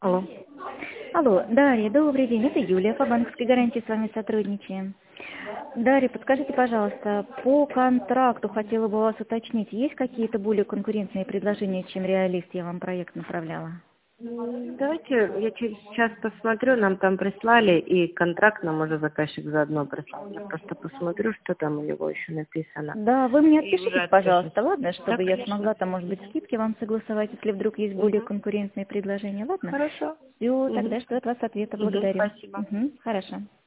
Алло. Алло, Дарья, добрый день, это Юлия, по банковской гарантии с вами сотрудничаем. Дарья, подскажите, пожалуйста, по контракту хотела бы вас уточнить, есть какие-то более конкурентные предложения, чем реалист, я вам проект направляла? Давайте я сейчас посмотрю, нам там прислали, и контракт нам уже заказчик заодно прислал. Я просто посмотрю, что там у него еще написано. Да, вы мне И уже отпишитесь, отпишусь. пожалуйста, ладно, Да, чтобы я конечно. смогла там, может быть, скидки вам согласовать, если вдруг есть более Угу. конкурентные предложения, ладно? Хорошо. Все, Угу. тогда жду от вас ответа, Угу. благодарю. Спасибо. Угу, хорошо.